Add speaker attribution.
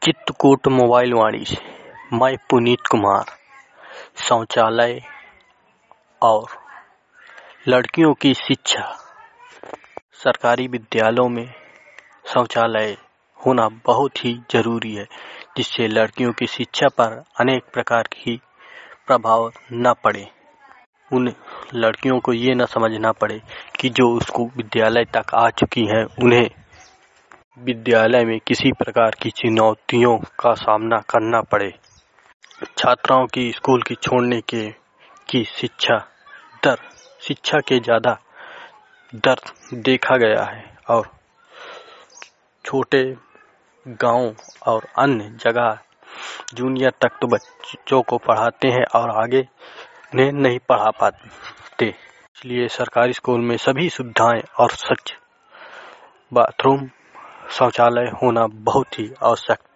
Speaker 1: Chitrakoot mobile वाणी से मैं पुनीत कुमार। शौचालय और लड़कियों की शिक्षा। सरकारी विद्यालयों में शौचालय होना बहुत ही जरूरी है, जिससे लड़कियों की शिक्षा पर अनेक प्रकार की प्रभाव न पड़े। उन लड़कियों को ये न समझना पड़े कि जो उसको विद्यालय तक आ चुकी हैं उन्हें विद्यालय में किसी प्रकार की चुनौतियों का सामना करना पड़े। छात्राओं की स्कूल की छोड़ने की शिक्षा के ज़्यादा दर देखा गया है और छोटे गांव और अन्य जगह जूनियर तक तो बच्चों को पढ़ाते हैं और आगे नहीं पढ़ा पाते। इसलिए सरकारी स्कूल में सभी सुविधाएं और स्वच्छ बाथरूम, शौचालय होना बहुत ही आवश्यक